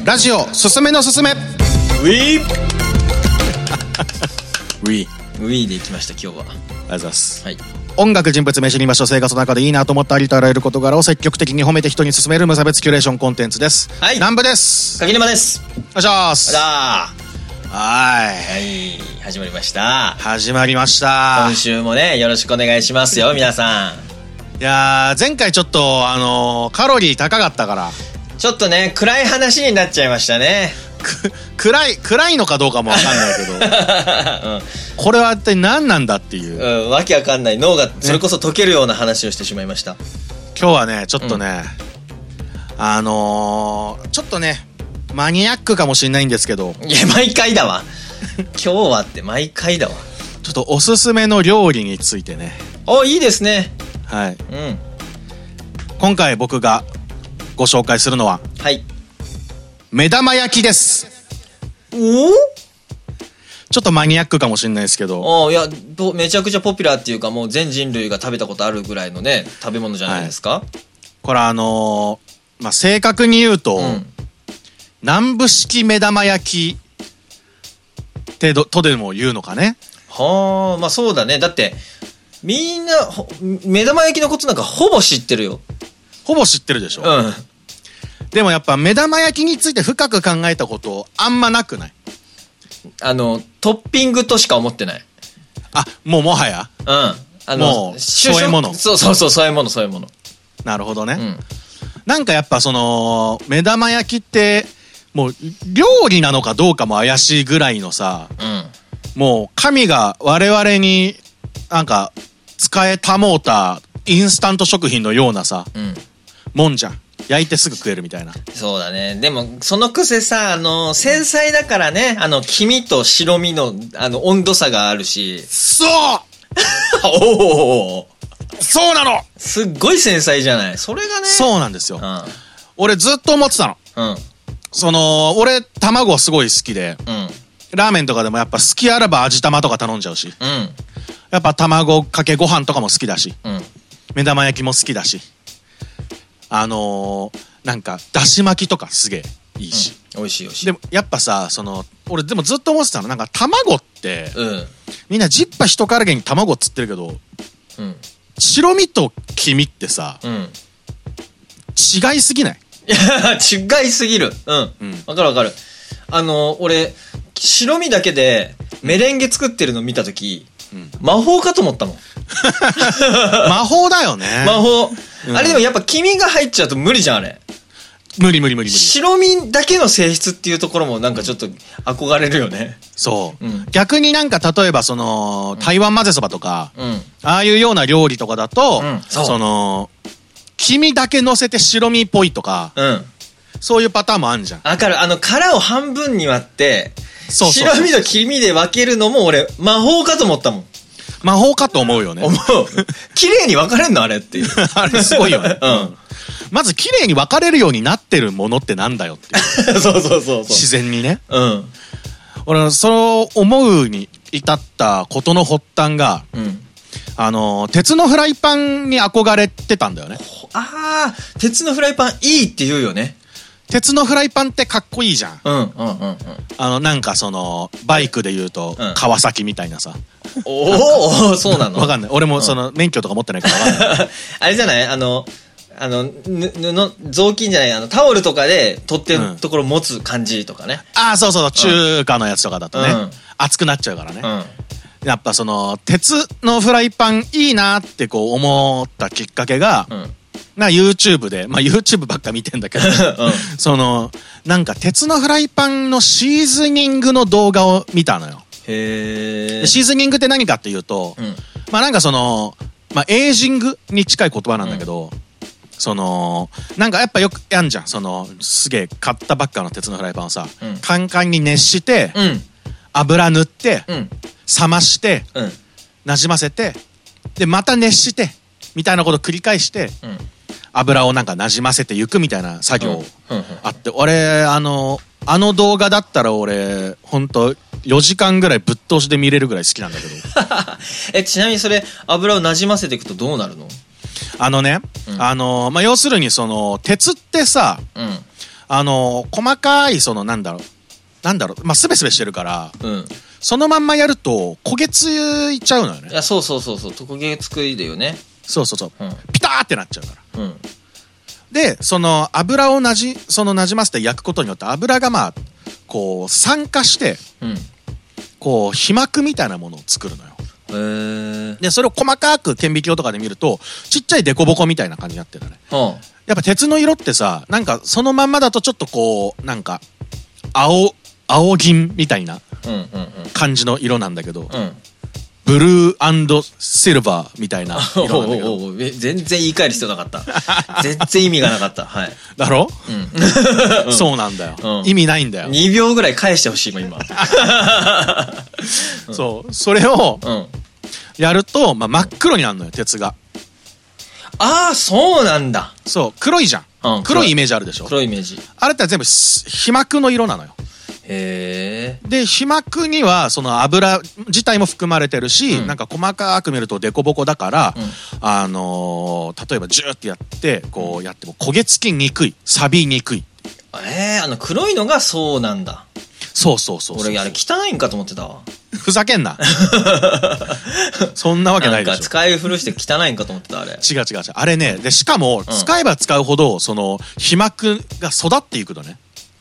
ラジオすすめのすすめ。ウィーウィーでいきました。今日はありがとうございます、はい、 音楽、人物、名所に場所、生活の中でいいなと思ったありとあらゆる事柄を積極的に褒めて人に勧める無差別キュレーションコンテンツです。 はい、 南部です。 柿沼です。 お願いします。 はい、始まりました。今週もね、よろしくお願いしますよ、皆さん。いやー、前回ちょっとカロリー高かったからちょっとね、暗い話になっちゃいましたね。 暗いのかどうかもわかんないけど、うん、これは一体何なんだっていう、 わけわかんない脳がそれこそ溶けるような話をしてしまいました、 今日はね、ちょっとね、ちょっとねマニアックかもしれないんですけど、 いや毎回だわ今日はって毎回だわ。 ちょっとおすすめの料理についてね。 いいですね。 はい、今回僕がご紹介するのは、 はい、 目玉焼きです。 ちょっとマニアックかもしれないですけど、 いや、めちゃくちゃポピュラーっていうか、もう全人類が食べたことあるぐらいのね、食べ物じゃないですか。はい、 これ正確に言うと、南部式目玉焼きってとでも言うのかね。 はあ、まあそうだね。だってみんな目玉焼きのことなんかほぼ知ってるよ。 ほぼ知ってるでしょ。でもやっぱ目玉焼きについて深く考えたことあんまなくない？ トッピングとしか思ってない。 もはや、もう添え物。 そう添え物。 なるほどね。なんかやっぱ目玉焼きってもう料理なのかどうかも怪しいぐらいのさ、もう神が我々になんか使えたもうたインスタント食品のようなさ、もんじゃん。焼いてすぐ食えるみたいな。そうだね。 でもそのくせさ、繊細だからね、黄身と白身の温度差があるし。 そうおお、 そうなの。 すっごい繊細じゃない。それがね。 そうなんですよ。俺ずっと思ってたの。俺卵すごい好きで、ラーメンとかでもやっぱ好きあらば味玉とか頼んじゃうし、やっぱ卵かけご飯とかも好きだし、目玉焼きも好きだし、なんかだし巻きとかすげえいいし、 美味しい。 でもやっぱさ、俺でもずっと思ってたの、なんか卵って、みんなジッパ一からげに卵っつってるけど、白身と黄身ってさ、違いすぎない？ いや違いすぎる。わかる。俺白身だけでメレンゲ作ってるの見たとき、魔法かと思ったもん。 魔法だよね。 魔法。あれでもやっぱ黄身が入っちゃうと無理じゃん、あれ。 無理。 白身だけの性質っていうところもなんかちょっと憧れるよね。 そう。逆になんか例えば台湾混ぜそばとか、ああいうような料理とかだと、黄身だけ乗せて白身っぽいとか、そういうパターンもあるじゃん。 わかる。殻を半分に割って、白身と黄身で分けるのも俺魔法かと思ったもん。 魔法かと思うよね。 綺麗に分かれんのあれっていう。 あれすごいよね。まず綺麗に分かれるようになってるものってなんだよっていう。 そう。 自然にね。俺そう思うに至ったことの発端が、鉄のフライパンに憧れてたんだよね。 鉄のフライパンいいって言うよね。 鉄のフライパンってかっこいいじゃん。なんかバイクで言うと、川崎みたいなさ。 そうなの？ わかんない。俺も免許とか持ってないからわかんない。 あれじゃない？雑巾じゃない、タオルとかで取ってるところ持つ感じとかね。 そう。中華のやつとかだとね、熱くなっちゃうからね。やっぱ鉄のフライパンいいなってこう思ったきっかけが、YouTube で、YouTube ばっか見てんだけど、なんか鉄のフライパンのシーズニングの動画を見たのよ。シーズニングって何かっていうと、なんかエイジングに近い言葉なんだけど、なんかやっぱよくやんじゃん。すげえ買ったばっかの鉄のフライパンをさ、カンカンに熱して、油塗って、冷まして、なじませて、でまた熱してみたいなことを繰り返して、油をなんかなじませていくみたいな作業あって、俺あの動画だったら俺ほんと4時間ぐらいぶっ通しで見れるぐらい好きなんだけどちなみにそれ油をなじませていくとどうなるの？ 要するに鉄ってさ、 細かい、なんだろう、まあ、すべすべしてるから、 うん。 そのまんまやると、焦げついちゃうのよね。 いや、そう、焦げ作りだよね。 そう。 うん。 ピターってなっちゃうから。 うん。 で、油をなじませて焼くことによって、油がまあ、こう、酸化して、 うん。 こう、皮膜みたいなものを作るのよ。 へえ。 で、それを細かく顕微鏡とかで見ると、ちっちゃいデコボコみたいな感じになってるんだね。 はあ。 やっぱ鉄の色ってさ、なんかそのまんまだとちょっとこう、なんか、青銀みたいな感じの色なんだけど、 うん。 ブルー&シルバーみたいな色なんだけど。 全然言い換える必要なかった。全然意味がなかった。はい。 だろ？ うん。 そうなんだよ。 うん、 意味ないんだよ。 2秒ぐらい返してほしいもん、今。 そう。それを、やると、まあ、真っ黒になるのよ、鉄が。 ああ、そうなんだ。 そう。黒いじゃん。 うん、 黒いイメージあるでしょ？ 黒いイメージ。 あれって全部皮膜の色なのよ。 へえ。 で、皮膜にはその油自体も含まれてるし、なんか細かく見るとデコボコだから、例えばジューってやって、こうやっても焦げ付きにくい、錆びにくい。 黒いのがそうなんだ。 そう。 俺、あれ汚いんかと思ってたわ。 ふざけんな。そんなわけないでしょ。 なんか使い古して汚いんかと思ってた、あれ。 違う。あれね、で、しかも、使えば使うほど、皮膜が育っていくのね。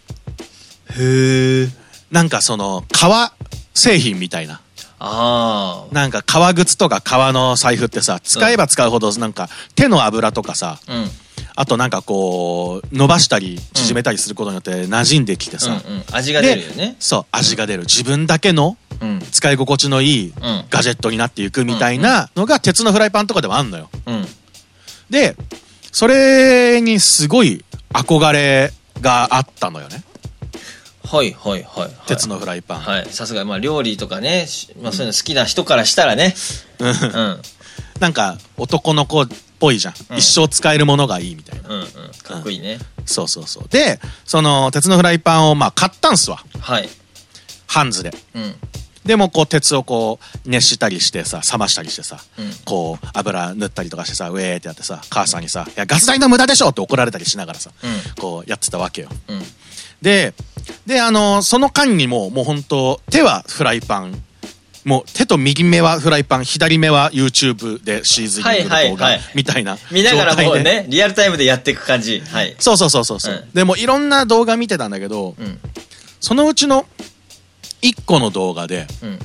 へえ。 なんか革製品みたいな。 ああ。 なんか革靴とか革の財布ってさ、使えば使うほどなんか手の油とかさ、あとなんかこう、伸ばしたり縮めたりすることによって馴染んできてさ。 味が出るよね。 そう、味が出る。自分だけの使い心地のいいガジェットになっていくみたいなのが鉄のフライパンとかでもあんのよ。で、それにすごい憧れがあったのよね。 はい。 鉄のフライパン。 はい。さすが、まあ料理とかね、まあそういうの好きな人からしたらね。 なんか男の子っぽいじゃん。一生使えるものがいいみたいな。 かっこいいね。 そう。で、鉄のフライパンをまあ買ったんすわ。 はい。 ハンズで。でもこう鉄をこう熱したりしてさ、冷ましたりしてさ、こう油塗ったりとかしてさ、ウェーってやってさ、母さんにさ、いやガス代の無駄でしょって怒られたりしながらさ、こうやってたわけよ。で、その間にもう本当手はフライパン、もう手と右目はフライパン、左目は YouTube でシーズニングの動画みたいな。 見ながらもうね、リアルタイムでやっていく感じ。はい。 そう。でもいろんな動画見てたんだけど、そのうちの1個の動画で、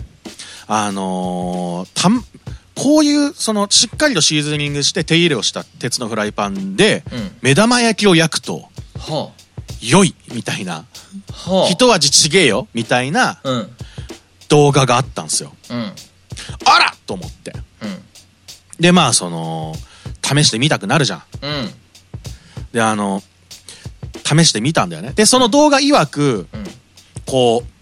こういうしっかりとシーズニングして手入れをした鉄のフライパンで、目玉焼きを焼くと、良いみたいな、一味ちげえよみたいな動画があったんですよ。あらと思って。で、まあ試してみたくなるじゃん。で、試してみたんだよね。で、その動画曰く、こう、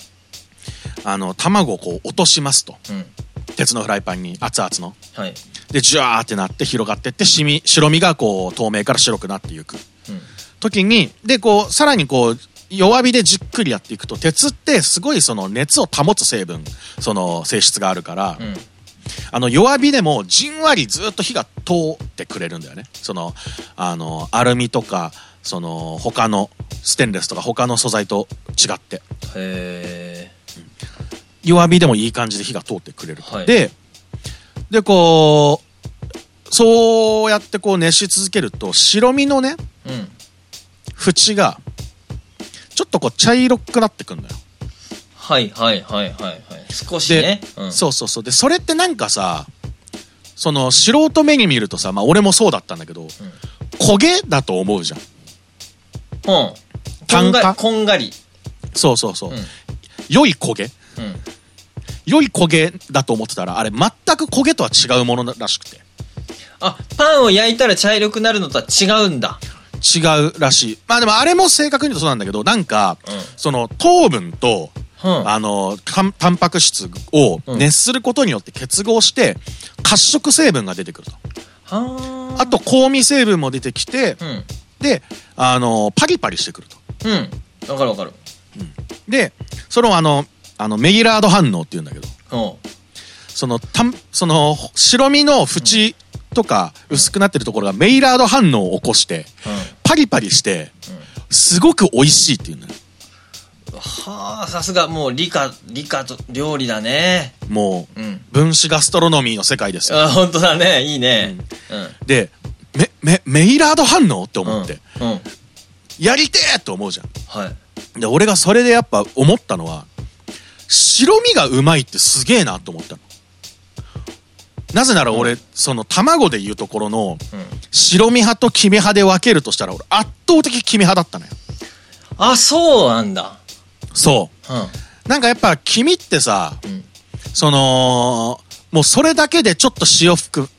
卵をこう落としますと。鉄のフライパンに熱々の。で、ジュワーってなって広がってって、白身がこう透明から白くなっていく。時に、で、こう、さらにこう、弱火でじっくりやっていくと、鉄ってすごい熱を保つ成分、性質があるから、弱火でもじんわりずっと火が通ってくれるんだよね。アルミとか、他のステンレスとか他の素材と違って。弱火でもいい感じで火が通ってくれる。で、こう、そうやってこう熱し続けると、白身のね、縁が、ちょっとこう茶色くなってくんだよ。 少しね。 そう。で、それってなんかさ、素人目に見るとさ、まあ俺もそうだったんだけど、焦げだと思うじゃん。 炭化？こんがり。 そう。良い焦げ？良い焦げだと思ってたら、あれ全く焦げとは違うものらしくて。 あ、パンを焼いたら茶色くなるのとは違うんだ。 違うらしい。まあでもあれも正確に言うとそうなんだけど、なんか、糖分と、タンパク質を熱することによって結合して、褐色成分が出てくると。あと、香味成分も出てきて、で、パリパリしてくると。わかる。 で、メギラード反応って言うんだけど、白身の縁とか薄くなってるところがメイラード反応を起こして、パリパリして、 すごく美味しいっていうのよ。 はあ、さすがもう理科と料理だね。 もう、分子ガストロノミーの世界ですよ。 あ、本当だね。いいね。 で、メイラード反応って思って、やりてーと思うじゃん。はい。で、俺がそれでやっぱ思ったのは、白身がうまいってすげえなと思ったの。なぜなら俺、その卵でいうところの、白身派と黄身派で分けるとしたら、俺圧倒的黄身派だったのよ。あ、 そうなんだ。 そう。なんかやっぱ黄身ってさ、その、もうそれだけでちょっと塩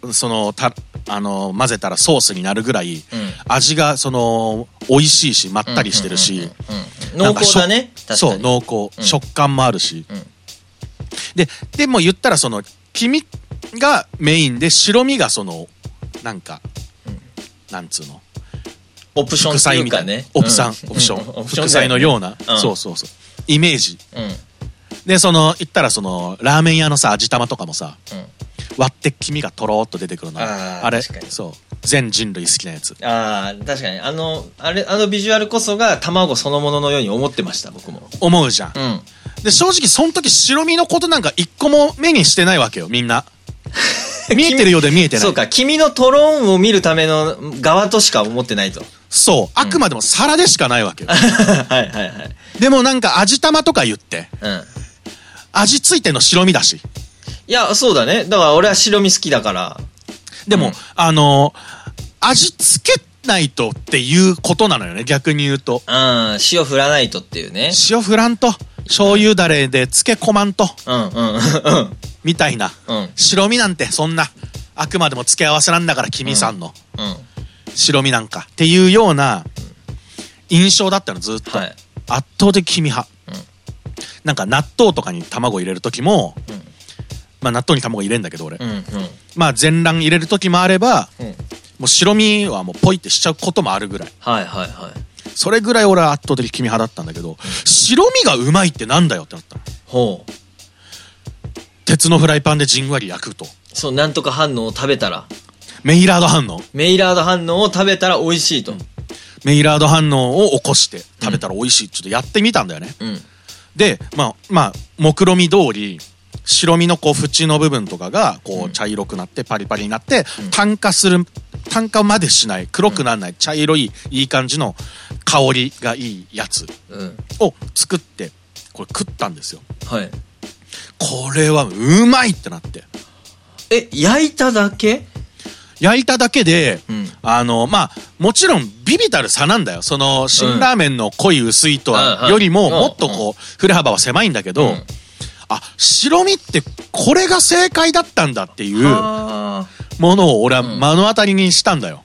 混ぜたらソースになるぐらい、味がその、美味しいし、まったりしてるし。 濃厚だね。 そう、濃厚。食感もあるし。でも言ったらその、黄身がメインで白身がその、なんか、なんつうの。 オプションっていうかね。 オプション。副菜のような。そうそうそう。イメージ。で、その、言ったらその、ラーメン屋のさ、味玉とかもさ、割って黄身がとろーっと出てくるの。あれ、そう。全人類好きなやつ。 ああ、確かに。あのビジュアルこそが卵そのもののように思ってました、僕も。 思うじゃん。で、正直その時白身のことなんか一個も目にしてないわけよ、みんな。見えてるようで見えてない。 そうか、君のトローンを見るための側としか思ってないと。 そう。あくまでも皿でしかないわけよ。 はいはいはい。でもなんか味玉とか言って、味ついてんの白身だし。 いや、そうだね。だから俺は白身好きだから。 でも、味つけないとっていうことなのよね、逆に言うと。 塩振らないとっていうね。 塩振らんと、醤油だれで漬け込まんと。みたいな。白身なんてそんな、あくまでも付け合わせなんだから、君さんの。白身なんか。っていうような印象だったの、ずっと。圧倒的黄身派。なんか納豆とかに卵入れるときも、まあ納豆に卵入れんだけど俺。まあ全卵入れるときもあれば、もう白身はもうポイってしちゃうこともあるぐらい。それぐらい俺は圧倒的黄身派だったんだけど、白身がうまいってなんだよってなったの。ほう。鉄のフライパンでじんわり焼くと。 そう、なんとか反応を食べたら。 メイラード反応。 メイラード反応を食べたら美味しいと。 メイラード反応を起こして食べたら美味しい。ちょっとやってみたんだよね。で、まあ、目論見通り、白身のこう縁の部分とかがこう茶色くなってパリパリになって、炭化までしない、黒くならない、茶色いいい感じの香りがいいやつを作ってこれ食ったんですよ。はい。これはうまいってなって。 焼いただけ？ 焼いただけで、まあもちろんビビたる差なんだよ。その辛ラーメンの濃い薄いとはよりももっとこう振れ幅は狭いんだけど、あ、白身ってこれが正解だったんだっていうものを俺は目の当たりにしたんだよ。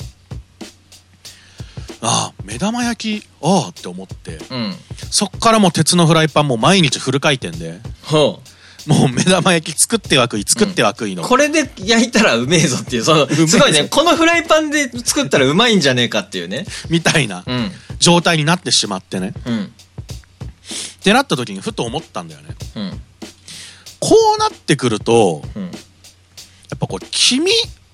あ、目玉焼き、ああって思って、そっからもう鉄のフライパンも毎日フル回転で、もう目玉焼き作っては食いの。 これで焼いたらうめえぞっていう、その、すごいね、このフライパンで作ったらうまいんじゃねえかっていうね。 みたいな状態になってしまってね。ってなった時にふと思ったんだよね。こうなってくると、やっぱこう、君、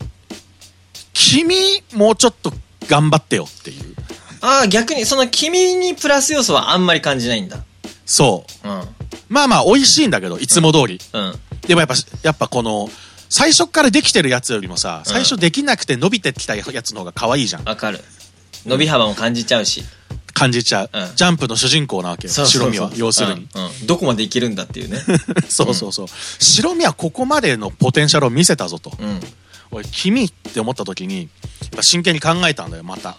もうちょっと頑張ってよっていう。 ああ、逆に、その君にプラス要素はあんまり感じないんだ。 そう。まあまあ、美味しいんだけど、いつも通り。でもやっぱこの、最初からできてるやつよりもさ、最初できなくて伸びてきたやつの方が可愛いじゃん。 わかる。伸び幅も感じちゃうし。 感じちゃう。ジャンプの主人公なわけよ。白身は。要するに。 どこまでいけるんだっていうね。 そうそうそう。白身はここまでのポテンシャルを見せたぞと。俺、君って思った時に、やっぱ真剣に考えたんだよ、また。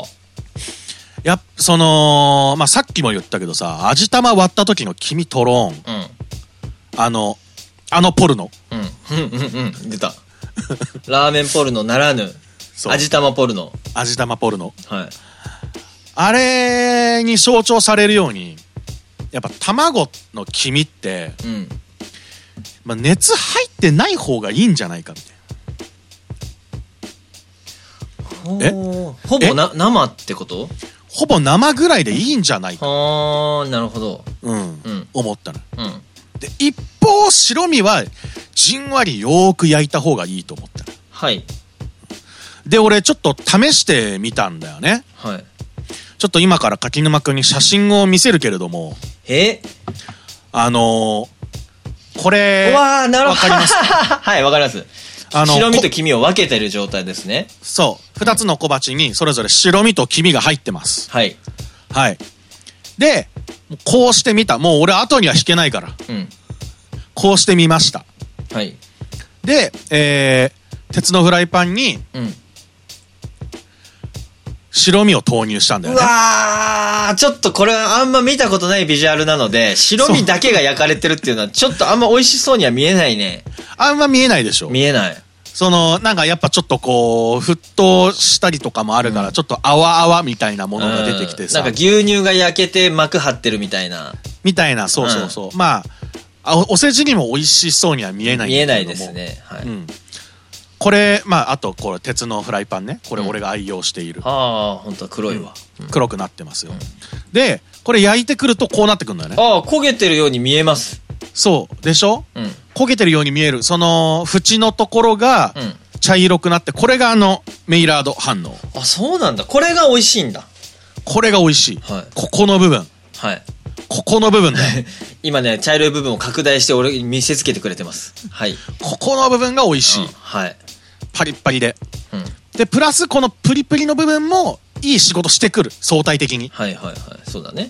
その、まあ、さっきも言ったけどさ、味玉割った時の君トローン。あのポルノ。 出た。ラーメンポルノならぬ、味玉ポルノ。 味玉ポルノ。はい。あれに象徴されるように、やっぱ卵の黄身って、まあ、熱入ってない方がいいんじゃないかみたいな。ほぼ生ってこと？ ほぼ生ぐらいでいいんじゃないか。 なるほど。 思ったの。で、一方白身はじんわりよーく焼いた方がいいと思ったの。はい。で、俺ちょっと試してみたんだよね。はい。 ちょっと今から柿沼くんに写真を見せるけれども。これ、 わー、なるほど。 わかりますはい、わかります。白身と黄身を分けてる状態ですね。 そう。二つの小鉢にそれぞれ白身と黄身が入ってます。 はい。 はい。で、こうしてみた。もう俺後には引けないから。 うん。 こうしてみました。 はい。 で、鉄のフライパンに、白身を投入したんだよね。 うわー、ちょっとこれはあんま見たことないビジュアルなので、白身だけが焼かれてるっていうのはちょっとあんま美味しそうには見えないね。 あんま見えないでしょ。 見えない。 なんかやっぱちょっとこう、沸騰したりとかもあるから、ちょっと泡泡みたいなものが出てきてさ。 なんか牛乳が焼けて膜張ってるみたいな。 そうそうそう。まあ、お世辞にも美味しそうには見えないんだけども。 見えないですね。はい。 これ、まあ、あと、これ、鉄のフライパンね。これ、俺が愛用している。 ああ、本当は黒いわ。 黒くなってますよ。で、これ焼いてくるとこうなってくるんだよね。 ああ、焦げてるように見えます。 そう。でしょ？焦げてるように見える。その、縁のところが、茶色くなって、これがメイラード反応。 あ、そうなんだ。これが美味しいんだ。 これが美味しい。 はい。 ここの部分。 はい。 ここの部分だよ。 今ね、茶色い部分を拡大して俺に見せつけてくれてます。はい。 ここの部分が美味しい。 はい。 パリッパリで。で、プラスこのプリプリの部分もいい仕事してくる。相対的に。 はいはいはい。そうだね。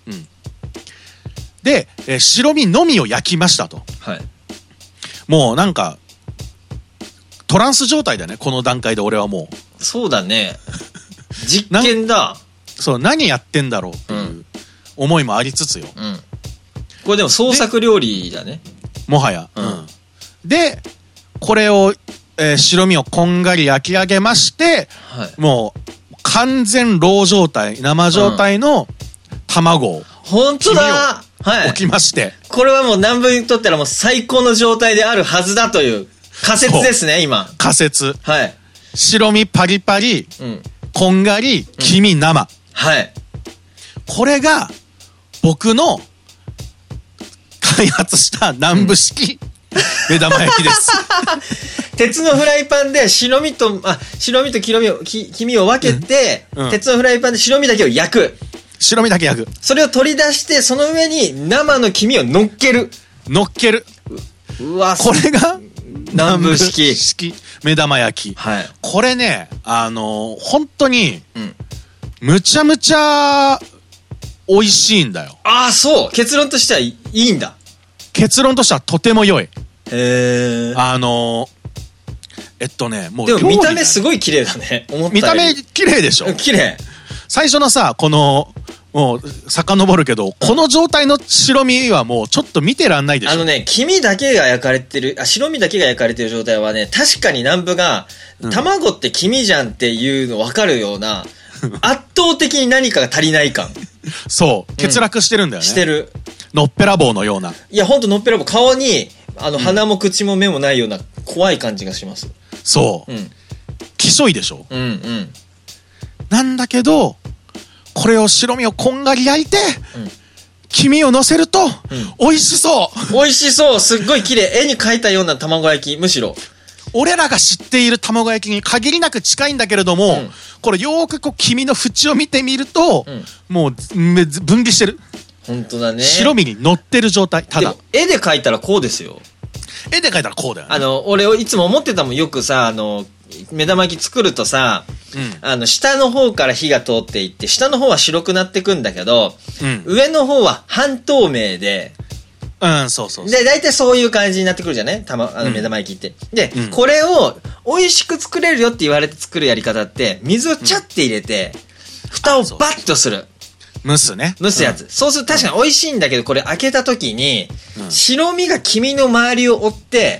で、白身のみを焼きましたと。 はい。 もうなんか、トランス状態だね。この段階で俺はもう。そうだね。実験だ。 そう、何やってんだろうっていう思いもありつつよ。 これでも創作料理だね。 もはや。で、これを、白身をこんがり焼き上げまして、もう完全ロー状態、生状態の卵を、 本当だ、 置きまして、 これはもう南部にとったらもう最高の状態であるはずだという仮説ですね、今。 仮説。 はい。 白身パリパリ、こんがり、黄身生。 はい。 これが僕の開発した南部式、目玉焼きです。 鉄のフライパンで白身と黄身を分けて、鉄のフライパンで白身だけを焼く。 白身だけ焼く。 それを取り出して、その上に生の黄身を乗っける。うわ、 これが南部式目玉焼き。 はい。 これね、本当に、むちゃむちゃ美味しいんだよ。 ああ、そう。結論としてはいいんだ。 結論としてはとても良い。 へー。 もうでも見た目すごい綺麗だね。 見た目綺麗でしょ。 綺麗。 最初のさ、もう、遡るけど、この状態の白身はもうちょっと見てらんないでしょ。 黄身だけが焼かれてる、白身だけが焼かれてる状態はね、確かに南部が、卵って黄身じゃんっていうの分かるような、圧倒的に何かが足りない感。 そう。欠落してるんだよね。 してる。 のっぺらぼうのような。 いや、ほんとのっぺらぼう。顔に、鼻も口も目もないような怖い感じがします。 そう。きしょいでしょ。なんだけど、これを白身をこんがり焼いて、黄身を乗せると、美味しそう。 美味しそう。すっごい綺麗。絵に描いたような卵焼き、むしろ。 俺らが知っている卵焼きに限りなく近いんだけれども、これよーく黄身の縁を見てみると、もう分離してる。 本当だね。 白身に乗ってる状態。ただ。 絵で描いたらこうですよ。 絵で描いたらこうだよね。 俺いつも思ってたもん。よくさ、目玉焼き作るとさ、下の方から火が通っていって、下の方は白くなってくんだけど、上の方は半透明で、 そうそう。 で、大体そういう感じになってくるじゃね目玉焼きって。で、これを美味しく作れるよって言われて作るやり方って、水をチャッて入れて、蓋をバッとする。 蒸すね。 蒸すやつ。そうすると確かに美味しいんだけど、これ開けた時に、白身が黄身の周りを覆って、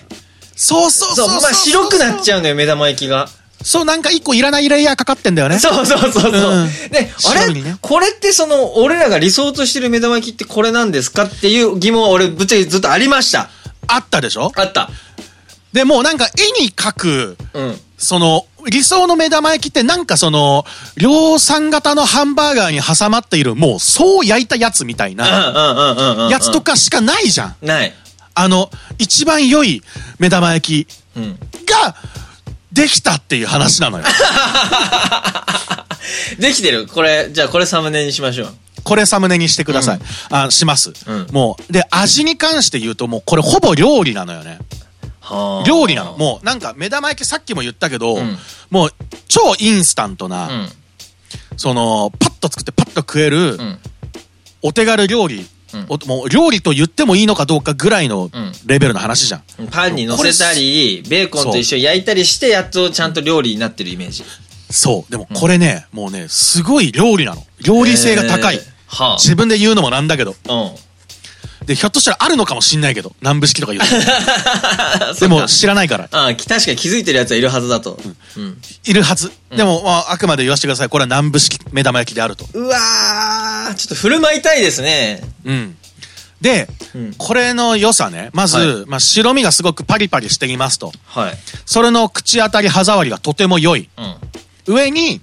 そう。 まあ白くなっちゃうのよ、目玉焼きが。 そう、なんか一個いらないレイヤーかかってんだよね。 そう。で、あれこれって俺らが理想としてる目玉焼きってこれなんですかっていう疑問は俺ぶっちゃけずっとありました。 あったでしょ？ あった。 でもなんか絵に描く、理想の目玉焼きってなんか量産型のハンバーガーに挟まっている、もうそう焼いたやつみたいな、やつとかしかないじゃん。 ない。 一番良い目玉焼きが、 できたっていう話なのよ。 できてる。これ、じゃあこれサムネにしましょう。 これサムネにしてください。します。もう、で、味に関して言うと、もうこれほぼ料理なのよね。料理なの。もうなんか目玉焼きさっきも言ったけど、もう超インスタントな、その、パッと作ってパッと食える、お手軽料理。もう料理と言ってもいいのかどうかぐらいのレベルの話じゃん。 パンに乗せたり、ベーコンと一緒に焼いたりして、やっとちゃんと料理になってるイメージ。 そう。でもこれね、もうね、すごい料理なの。料理性が高い。自分で言うのもなんだけど。で、ひょっとしたらあるのかもしんないけど、南部式とか言うと。でも知らないから。 確かに気づいてるやつはいるはずだと。 いるはず。でも、あくまで言わせてください。これは南部式目玉焼きであると。 うわー、ちょっと振る舞いたいですね。 で、これの良さね。まず、白身がすごくパリパリしていますと。それの口当たり、歯触りがとても良い。上に、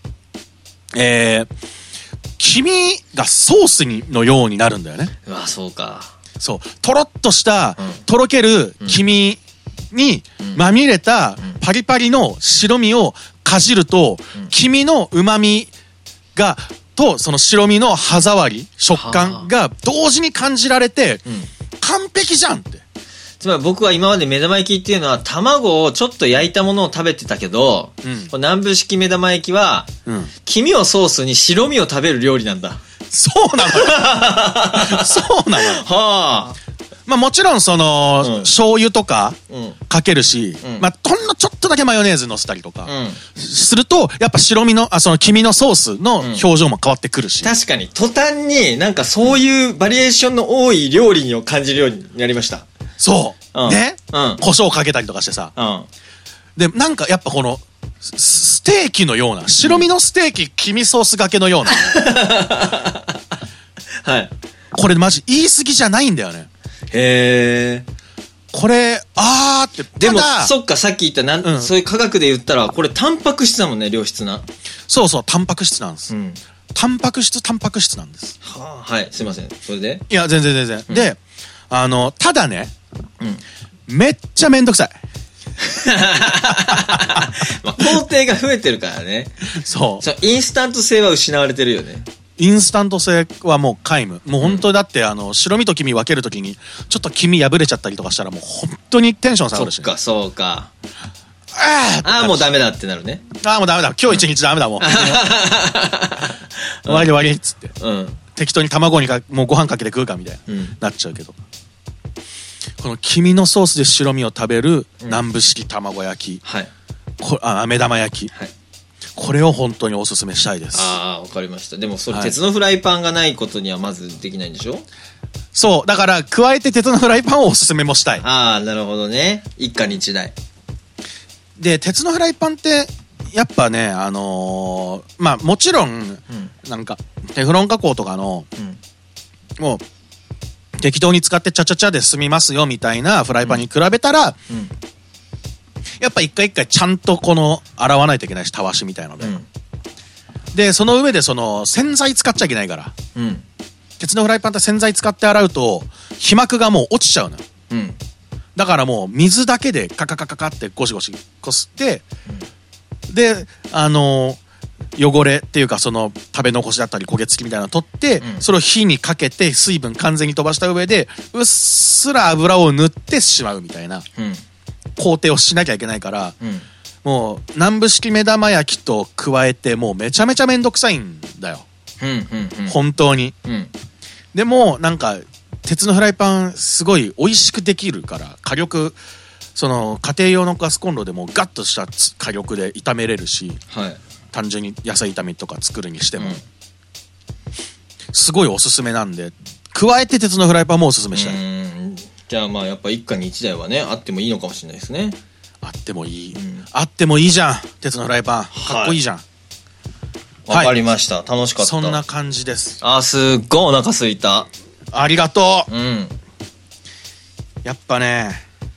黄身がソースのようになるんだよね。 うわ、そうか。 そう。とろっとした、とろける黄身にまみれたパリパリの白身をかじると、黄身の旨味が、とその白身の歯触り、食感が同時に感じられて、完璧じゃんって。 つまり僕は今まで目玉焼きっていうのは卵をちょっと焼いたものを食べてたけど、南部式目玉焼きは、黄身をソースに白身を食べる料理なんだ。 そうなのよ。そうなのよ。 はあ。 もちろんその、醤油とかかけるし、ほんのちょっとだけマヨネーズ乗せたりとかすると、やっぱ白身の、その黄身のソースの表情も変わってくるし。 確かに、途端になんかそういうバリエーションの多い料理を感じるようになりました。 そう。ね。胡椒かけたりとかしてさ。で、なんかやっぱこの、ステーキのような、白身のステーキ、黄身ソースがけのような。 はい。 これマジ言い過ぎじゃないんだよね。 へー。 これ、って。 でも、そっか、さっき言ったそういう科学で言ったら、これタンパク質だもんね、良質な。 そうそう、タンパク質なんです。タンパク質なんです。 はい、すいません。それで？ いや、全然。で、ただね、めっちゃめんどくさい。 工程が増えてるからね。 そう。 インスタント性は失われてるよね。 インスタント性はもう皆無。もう本当だって、白身と黄身分けるときに、ちょっと黄身破れちゃったりとかしたら、もう本当にテンション下がるし。 そうか。もうダメだってなるね。 もうダメだ。今日一日ダメだもん。終わりっつって。適当に卵にもうご飯かけて食うかみたいな、なっちゃうけど。この黄身のソースで白身を食べる南部式卵焼き。目玉焼き。これを本当におすすめしたいです。 わかりました。でもそれ鉄のフライパンがないことにはまずできないんでしょ？ そう。だから、加えて鉄のフライパンをおすすめもしたい。 なるほどね。一家に一台。で、 鉄のフライパンって、やっぱね、もちろん、なんか、テフロン加工とかの、もう、適当に使ってチャチャチャで済みますよみたいなフライパンに比べたら、やっぱ一回一回ちゃんと洗わないといけないし、たわしみたいので。で、その上で洗剤使っちゃいけないから。鉄のフライパンって洗剤使って洗うと、皮膜がもう落ちちゃうのよ。だからもう水だけでカカカカカってゴシゴシこすって、で、汚れっていうか食べ残しだったり焦げ付きみたいなのを取って、それを火にかけて水分完全に飛ばした上で、うっすら油を塗ってしまうみたいな工程をしなきゃいけないから、もう南部式目玉焼きと加えてもうめちゃめちゃめんどくさいんだよ。本当に。でもなんか鉄のフライパンすごい美味しくできるから火力家庭用のガスコンロでもガッとした火力で炒めれるし、単純に野菜炒めとか作るにしても、すごいおすすめなんで加えて鉄のフライパンもおすすめしたい。 じゃあやっぱ一家に一台はねあってもいいのかもしれないですね。 あってもいい、あってもいいじゃん。鉄のフライパンかっこいいじゃん。 わかりました。楽しかった。 そんな感じです。 すっごいお腹すいた。 ありがとう。やっぱね、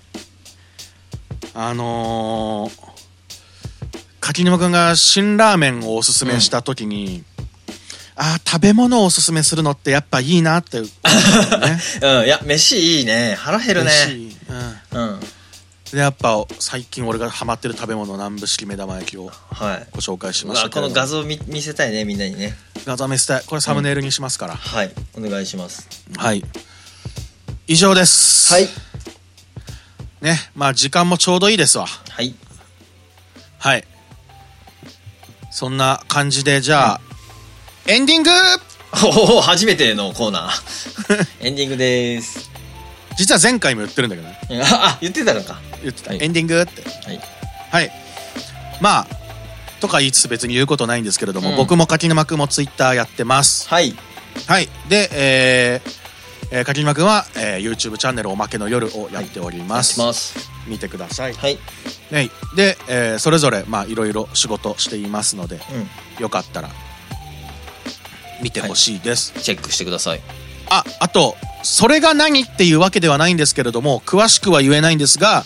柿沼くんが辛ラーメンをおすすめした時に、食べ物をおすすめするのってやっぱいいなって思ったね。 いや飯いいね。腹減るね。 でやっぱ最近俺がハマってる食べ物、南部式目玉焼きをご紹介しましたけど、 この画像見せたいね、みんなにね。 画像見せたい。これサムネイルにしますから、 はい、お願いします。 はい、以上です。 はいね、まあ時間もちょうどいいですわ。 はいはい、そんな感じでじゃあ、エンディング。 おお、初めてのコーナーエンディングです。 実は前回も言ってるんだけどね。 あ、言ってたのか。 言ってた、はい、エンディングって。 はい、 はい、まあとか言いつつ別に言うことないんですけれども、僕も柿沼くんもツイッターやってます。 はいはい。で、柿沼くんは、YouTube チャンネルおまけの夜をやっております。 はい、 見てください。 はい。 ね、で、それぞれまあいろいろ仕事していますので、よかったら見てほしいです、 はい、チェックしてください。 あとそれが何っていうわけではないんですけれども、詳しくは言えないんですが、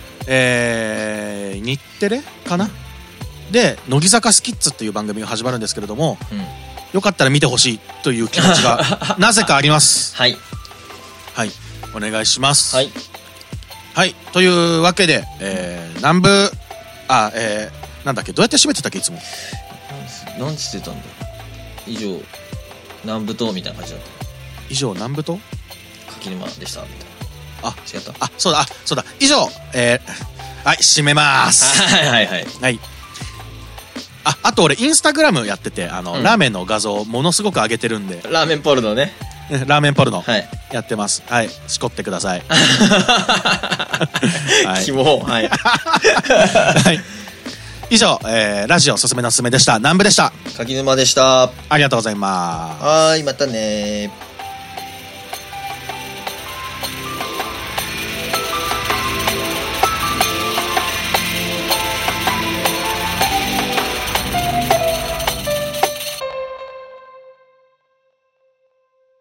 日テレかな、で乃木坂スキッズっていう番組が始まるんですけれども、よかったら見てほしいという気持ちがなぜかありますはいはい、お願いします。 はいはい、というわけで、南部なんだっけ、どうやって締めてたっけ、いつもなんつってたんだ。以上南部島みたいな感じだった。 以上南部と柿沼でしたみたいな。 あ、 違った。 そうだ以上、はい、締めますはいはい。あと俺インスタグラムやってて、ラーメンの画像ものすごく上げてるんで、 ラーメンポルノね。 ラーメンポルノ、 はい、 やってます。はい、しこってくださいキモ。はいはい、以上、ラジオすすめのすすめでした。南部でした。 柿沼でした。 ありがとうございます。 はい、またね。